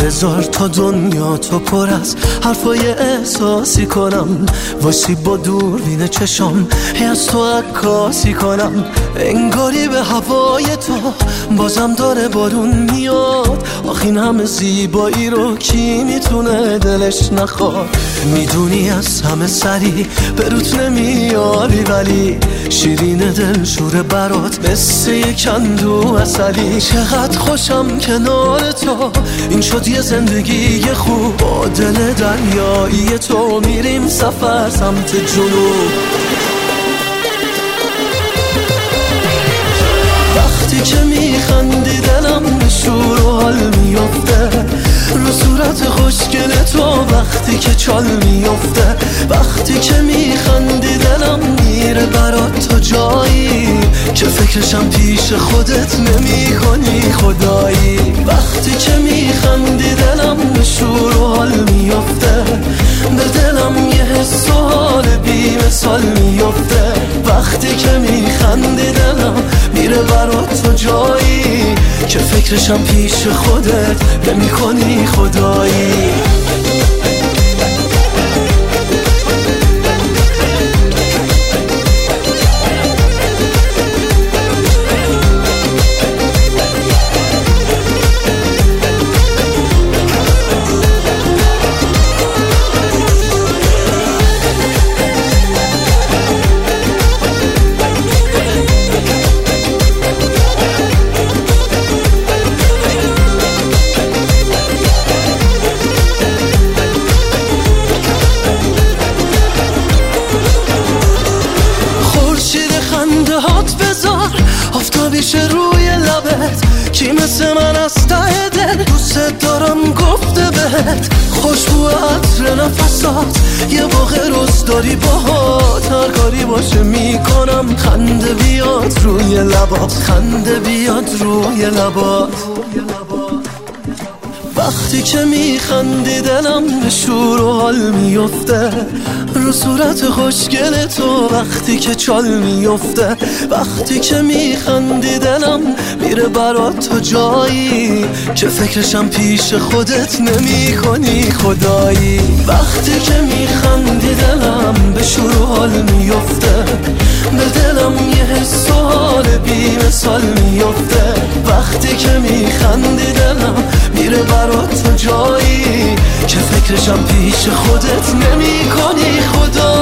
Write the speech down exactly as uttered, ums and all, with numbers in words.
بذار تا دنیا تو پر از حرفای احساسی کنم، واسه با دوربین چشام هی از تو عکاسی کنم. انگاری به هوای تو بازم داره بارون میاد، آخ این همه زیبایی رو کی میتونه دلش نخواد. میدونی از همه سری به روت نمیاری، ولی شیرین دل شوره برات مثل یک اندو عسلی. چقدر خوشم کنار تو، این شد یه زندگی خوب. با دل دریایی تو میریم سفر سمت جنوب. وقتی که میخندی دلم به شور و حال میفته، رو صورت خوشگل تو وقتی که چال میفته. وقتی که میخندی دلم میره برات تو جایی که فکرشم پیش خودت نمی کنی خدایی. وقتی که میخندی دلم به شور و حال میفته، به دلم یه حس و حال بی مثال میفته. وقتی که میخندی دلم میره برات تو جایی که فکرشم پیش خودت نمی کنی خدایی. آفتابیش روی لبت، کی مثل من از ته دل دوست دارم گفته بهت. خوشبو عطر نفسات یه واقع روز داری باهات، هر کاری باشه میکنم خنده بیاد روی لبات، خنده بیاد روی لبات. وقتی که میخندی دلم به شور و حال میفته، رو صورت خوشگل تو وقتی که چال میفته. وقتی که میخندی دلم میره برات تو جایی که فکرشم پیش خودت نمی کنی خدایی. وقتی که میخندی دلم به شور و حال میفته، به دلم یه حس و حال بی مثال میفته. وقتی که میخندی دلم میره برات تو جایی که فکرشم پیش خودت نمی کنی خدا.